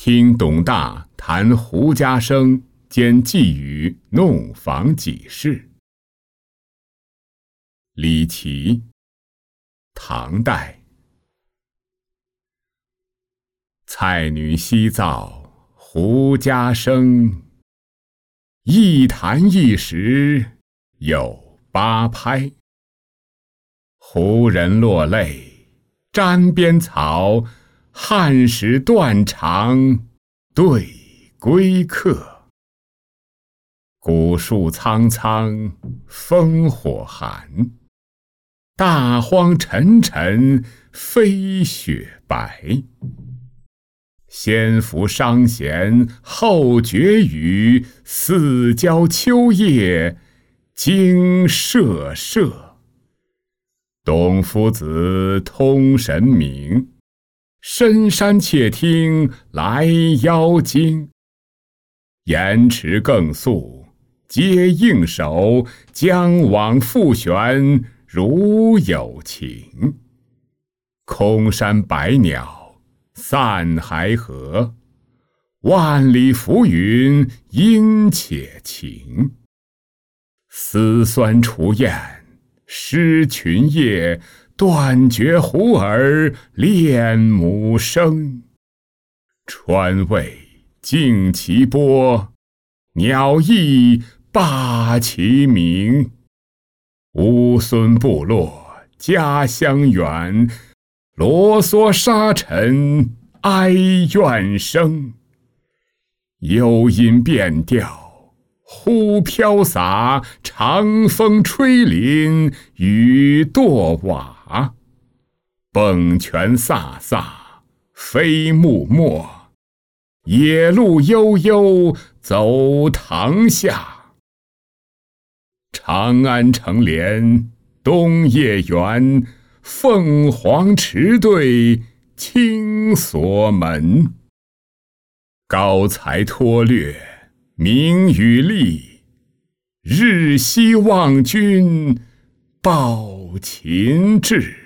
听董大谈胡家生兼寄语弄房几事。李琦，唐代。菜女西灶胡家生，一弹一时有8拍。胡人落泪沾边草，汉时断肠对归客。古树苍苍烽火寒，大荒沉沉飞雪白。先伏商弦后绝羽，四郊秋夜惊社社。董夫子通神明，深山窃听来妖精。言迟更速皆应手，将往复旋如有情。空山百鸟散还河，万里浮云应且晴。丝酸雏燕失群夜，断绝胡儿恋母声。川味竞其波，鸟翼霸其鸣。乌孙部落家乡远，啰嗦沙尘哀怨声。幽音变调忽飘洒，长风吹林雨堕瓦。蹦泉飒飒飞木没，野鹿悠悠走塘下。长安城帘东夜圆，凤凰池对青锁门。高才脱略名与利，日夕望君报秦志。